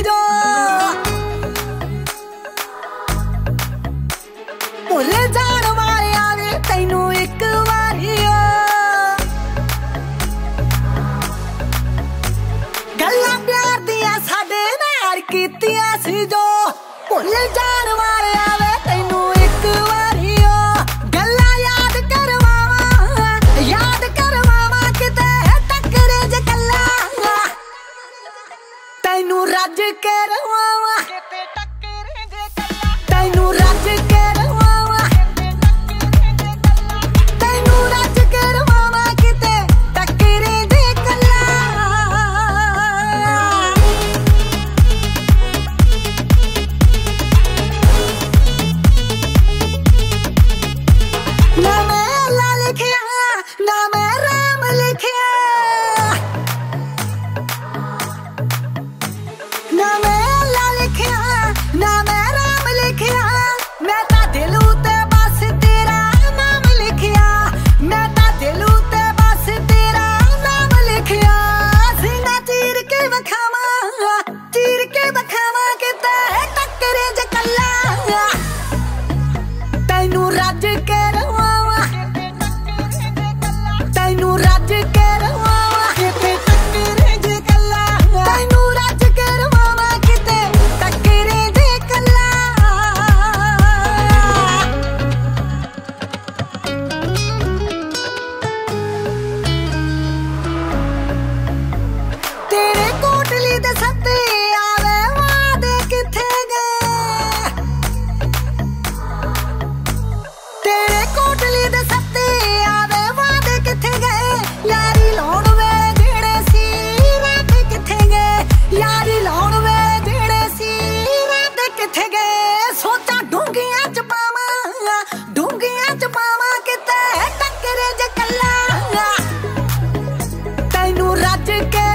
जो भुल जाण वाले आवे तैनू एक वारी गल्लां प्यार दियां साडे नाल कीतियां सी जो भुल जाण वाले आवे तैनू एक वारी गल्लां याद करवावां किते टकरे ज गल्लां तैनू रज के रवावां तैनू रज के रवावां तैनू रज के रवावां किते टकरे ज गल्लां ना मैं अल्लाह लिखिया ना मैं राम लिखिया ना मैं अल्लाह लिखिया ना मैं राम लिखिया मैं तां दिल उते बस तेरा नाम लिखिया मैं तां दिल उते बस तेरा नाम लिखिया सीना चीर के वखावां किते टकरे ज गल्लां तैनू रज के रवावां तैनू रज के रवावां किते टकरे ज गल्लां तैनू रज के रवावां किते टकरे ज गल्लां तेरे कोटली दे सत्ते आवे वादे किथे गए तेरे कोटली दे सत्ते आवे वादे किथे गए यारी लाउण वेले जेड़े सी वादे किथे गए यारी लाउण वेले जेड़े सी वादे किथे गए सोचा डूंगियां च पावां किते टकरे ज गल्लां तैनू रज के